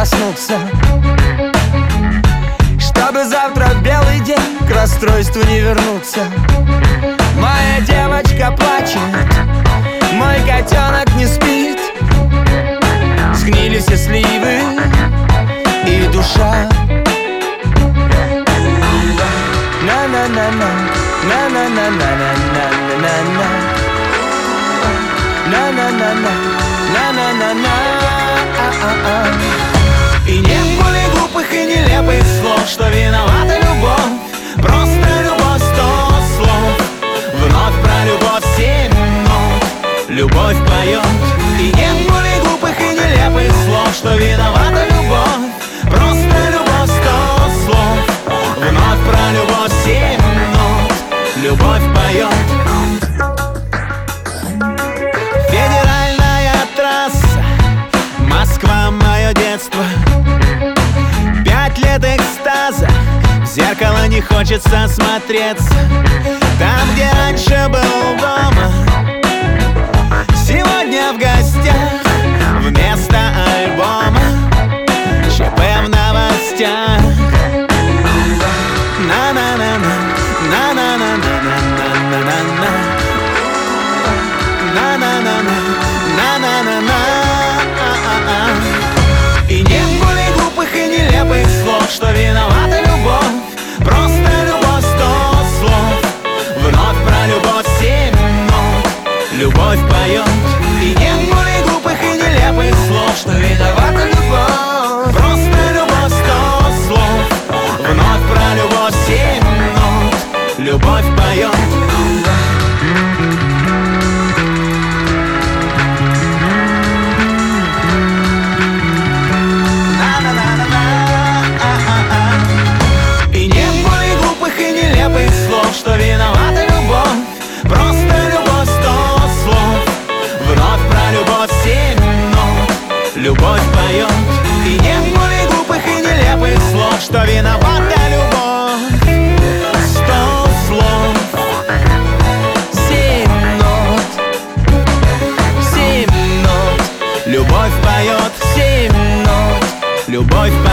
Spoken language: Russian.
проснуться, чтобы завтра в белый день к расстройству не вернуться. Моя девочка плачет, мой котенок не спит, сгнили все сливы и душа. На-на-на-на, на-на-на-на-на-на-на-на, на-на-на-на, на-на-на-на. И нет более глупых и нелепых слов, что виновата любовь, просто любовь 100 слов. Вновь про любовь 7 нот, любовь поет. И нет более глупых и нелепых слов, что виновата любовь, просто любовь 100 слов. Вновь про любовь 7 нот, любовь поет. Федеральная трасса, Москва, мое детство. 5 лет экстаза, в зеркало не хочется смотреться. Там, где раньше был дома, сегодня в гостях. Вместо альбома ЧП в новостях. На-на-на-на, на-на-на-на-на-на-на-на, на-на-на-на, на-на-на-на. И нет более глупых и нелепых слов, что виновата любовь, просто любовь 100 слов. Вновь про любовь 7 нот, любовь поет. И нет более глупых и нелепых слов, что виновата любовь, просто любовь 100 слов. Вновь про любовь 7 нот, любовь поет. Что виновата любовь, просто любовь 100 слов. Вновь про любовь 7 нот, любовь поет. И нет более глупых и нелепых слов, что виновата любовь, 100 слов. 7 нот, 7 нот, любовь поет. 7 нот, любовь